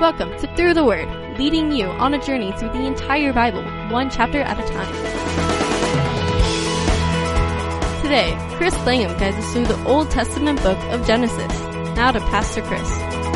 Welcome to Through the Word, leading you on a journey through the entire Bible, one chapter at a time. Today, Chris Langham guides us through the Old Testament book of Genesis. Now to Pastor Chris.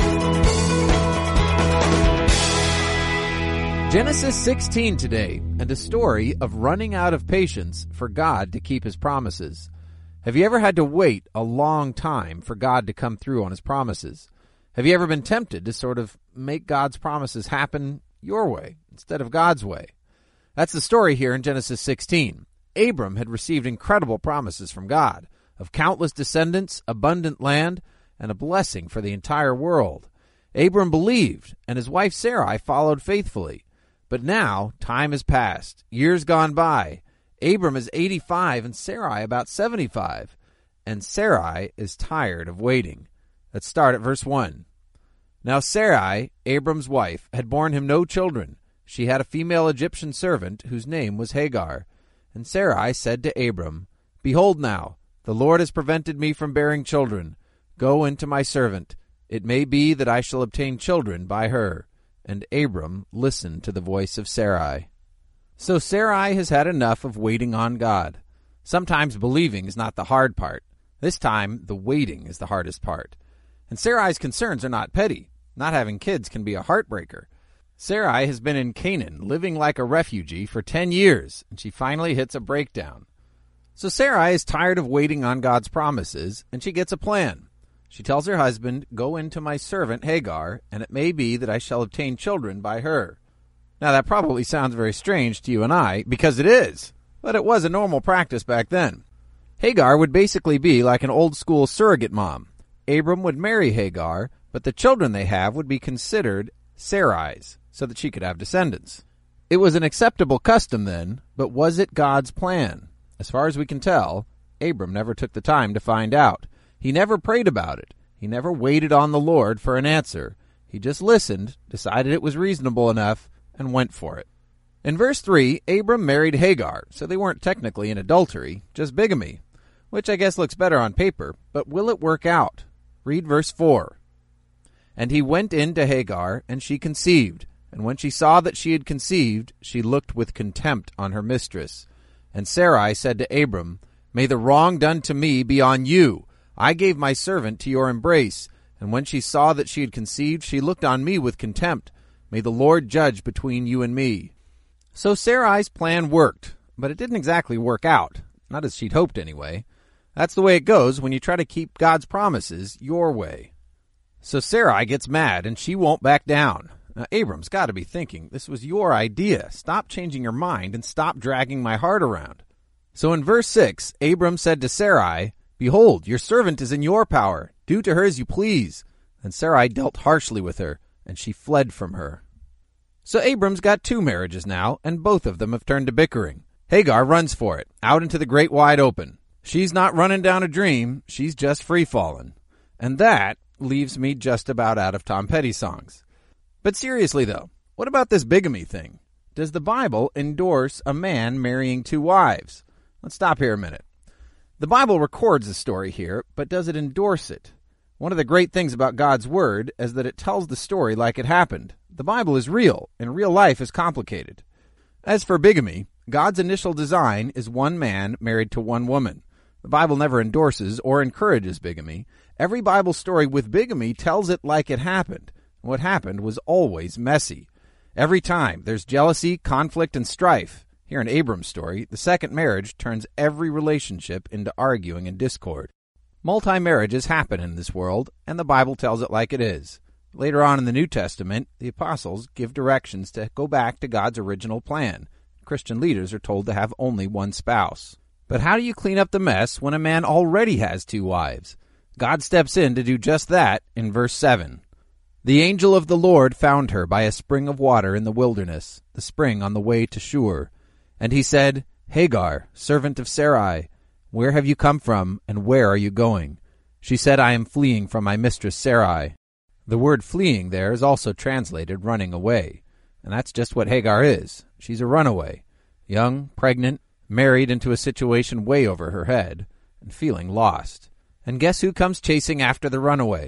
Genesis 16 today, and a story of running out of patience for God to keep His promises. Have you ever had to wait a long time for God to come through on His promises? Have you ever been tempted to sort of make God's promises happen your way instead of God's way? That's the story here in Genesis 16. Abram had received incredible promises from God of countless descendants, abundant land, and a blessing for the entire world. Abram believed, and his wife Sarai followed faithfully. But now, time has passed, years gone by. Abram is 85 and Sarai about 75. And Sarai is tired of waiting. Let's start at verse 1. Now Sarai, Abram's wife, had borne him no children. She had a female Egyptian servant whose name was Hagar. And Sarai said to Abram, Behold now, the Lord has prevented me from bearing children. Go into my servant. It may be that I shall obtain children by her. And Abram listened to the voice of Sarai. So Sarai has had enough of waiting on God. Sometimes believing is not the hard part. This time, the waiting is the hardest part. And Sarai's concerns are not petty. Not having kids can be a heartbreaker. Sarai has been in Canaan, living like a refugee for 10 years, and she finally hits a breakdown. So Sarai is tired of waiting on God's promises, and she gets a plan. She tells her husband, Go into my servant Hagar, and it may be that I shall obtain children by her. Now that probably sounds very strange to you and I, because it is, but it was a normal practice back then. Hagar would basically be like an old-school surrogate mom. Abram would marry Hagar, but the children they have would be considered Sarai's, so that she could have descendants. It was an acceptable custom then, but was it God's plan? As far as we can tell, Abram never took the time to find out. He never prayed about it. He never waited on the Lord for an answer. He just listened, decided it was reasonable enough, and went for it. In verse 3, Abram married Hagar, so they weren't technically in adultery, just bigamy, which I guess looks better on paper, but will it work out? Read verse 4. And he went in to Hagar, and she conceived. And when she saw that she had conceived, she looked with contempt on her mistress. And Sarai said to Abram, May the wrong done to me be on you. I gave my servant to your embrace. And when she saw that she had conceived, she looked on me with contempt. May the Lord judge between you and me. So Sarai's plan worked, but it didn't exactly work out. Not as she'd hoped, anyway. That's the way it goes when you try to keep God's promises your way. So Sarai gets mad, and she won't back down. Now, Abram's got to be thinking, this was your idea. Stop changing your mind and stop dragging my heart around. So in verse 6, Abram said to Sarai, Behold, your servant is in your power. Do to her as you please. And Sarai dealt harshly with her, and she fled from her. So Abram's got 2 marriages now, and both of them have turned to bickering. Hagar runs for it, out into the great wide open. She's not running down a dream, she's just free-falling. And that leaves me just about out of Tom Petty songs. But seriously, though, what about this bigamy thing? Does the Bible endorse a man marrying 2 wives? Let's stop here a minute. The Bible records the story here, but does it endorse it? One of the great things about God's Word is that it tells the story like it happened. The Bible is real, and real life is complicated. As for bigamy, God's initial design is one man married to one woman. The Bible never endorses or encourages bigamy. Every Bible story with bigamy tells it like it happened. What happened was always messy. Every time there's jealousy, conflict, and strife. Here in Abram's story, the second marriage turns every relationship into arguing and discord. Multi-marriages happen in this world, and the Bible tells it like it is. Later on in the New Testament, the apostles give directions to go back to God's original plan. Christian leaders are told to have only one spouse. But how do you clean up the mess when a man already has 2 wives? God steps in to do just that in verse 7. The angel of the Lord found her by a spring of water in the wilderness, the spring on the way to Shur. And he said, Hagar, servant of Sarai, where have you come from, and where are you going? She said, I am fleeing from my mistress Sarai. The word fleeing there is also translated running away. And that's just what Hagar is. She's a runaway. Young, pregnant, married into a situation way over her head, and feeling lost. And guess who comes chasing after the runaway?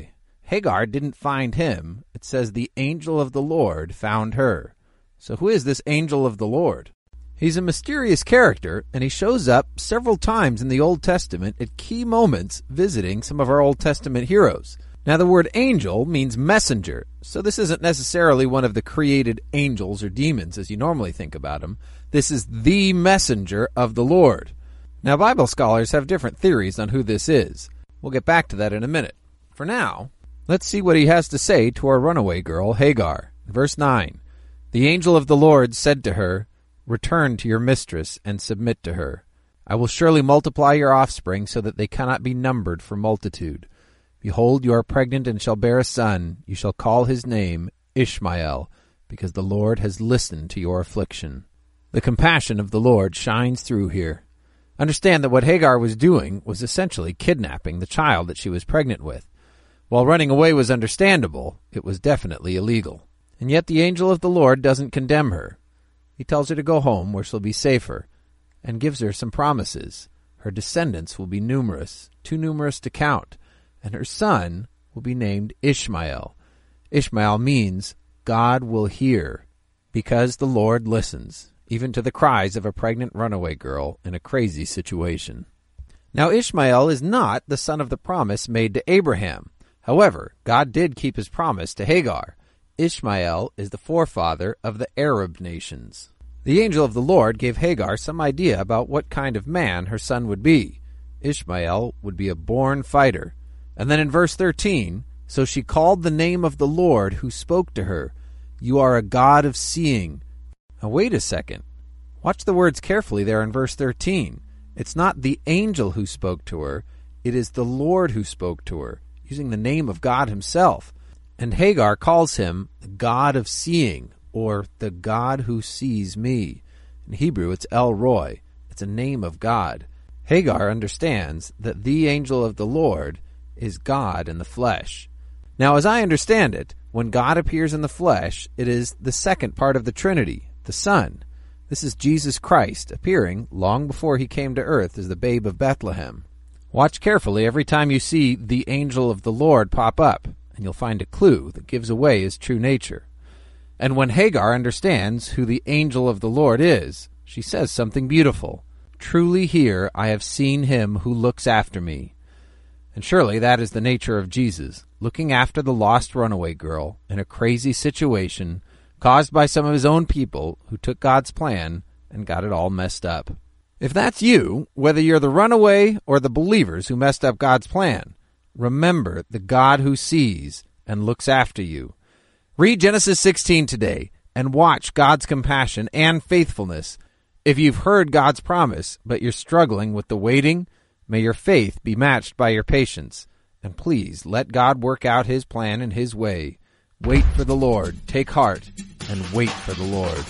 Hagar didn't find him. It says the angel of the Lord found her. So who is this angel of the Lord? He's a mysterious character, and he shows up several times in the Old Testament at key moments visiting some of our Old Testament heroes. Now, the word angel means messenger, so this isn't necessarily one of the created angels or demons as you normally think about them. This is the messenger of the Lord. Now, Bible scholars have different theories on who this is. We'll get back to that in a minute. For now, let's see what he has to say to our runaway girl, Hagar. Verse 9, "The angel of the Lord said to her, 'Return to your mistress and submit to her. I will surely multiply your offspring so that they cannot be numbered for multitude. Behold, you are pregnant and shall bear a son. You shall call his name Ishmael, because the Lord has listened to your affliction.'" The compassion of the Lord shines through here. Understand that what Hagar was doing was essentially kidnapping the child that she was pregnant with. While running away was understandable, it was definitely illegal. And yet the angel of the Lord doesn't condemn her. He tells her to go home where she'll be safer, and gives her some promises. Her descendants will be numerous, too numerous to count, and her son will be named Ishmael. Ishmael means God will hear, because the Lord listens, even to the cries of a pregnant runaway girl in a crazy situation. Now Ishmael is not the son of the promise made to Abraham. However, God did keep his promise to Hagar. Ishmael is the forefather of the Arab nations. The angel of the Lord gave Hagar some idea about what kind of man her son would be. Ishmael would be a born fighter. And then in verse 13, "So she called the name of the Lord who spoke to her, 'You are a God of seeing.'" Now wait a second. Watch the words carefully there in verse 13. It's not the angel who spoke to her. It is the Lord who spoke to her, using the name of God himself. And Hagar calls him the God of seeing, or the God who sees me. In Hebrew, it's El Roi. It's a name of God. Hagar understands that the angel of the Lord is God in the flesh. Now, as I understand it, when God appears in the flesh, it is the second part of the Trinity, the Son. This is Jesus Christ appearing long before he came to earth as the babe of Bethlehem. Watch carefully every time you see the angel of the Lord pop up, and you'll find a clue that gives away his true nature. And when Hagar understands who the angel of the Lord is, she says something beautiful. "Truly here I have seen him who looks after me." And surely that is the nature of Jesus, looking after the lost runaway girl in a crazy situation caused by some of his own people who took God's plan and got it all messed up. If that's you, whether you're the runaway or the believers who messed up God's plan, remember the God who sees and looks after you. Read Genesis 16 today and watch God's compassion and faithfulness. If you've heard God's promise, but you're struggling with the waiting, may your faith be matched by your patience. And please let God work out his plan in his way. Wait for the Lord. Take heart and wait for the Lord.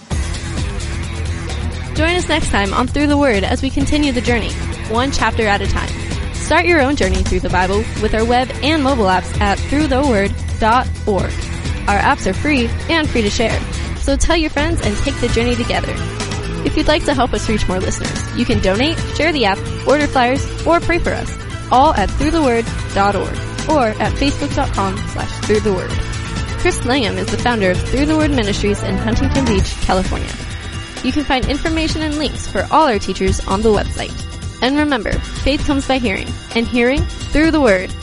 Join us next time on Through the Word as we continue the journey, one chapter at a time. Start your own journey through the Bible with our web and mobile apps at throughtheword.org. Our apps are free and free to share, so tell your friends and take the journey together. If you'd like to help us reach more listeners, you can donate, share the app, order flyers, or pray for us, all at throughtheword.org or at facebook.com/throughtheword. Chris Langham is the founder of Through the Word Ministries in Huntington Beach, California. You can find information and links for all our teachers on the website. And remember, faith comes by hearing, and hearing through the Word.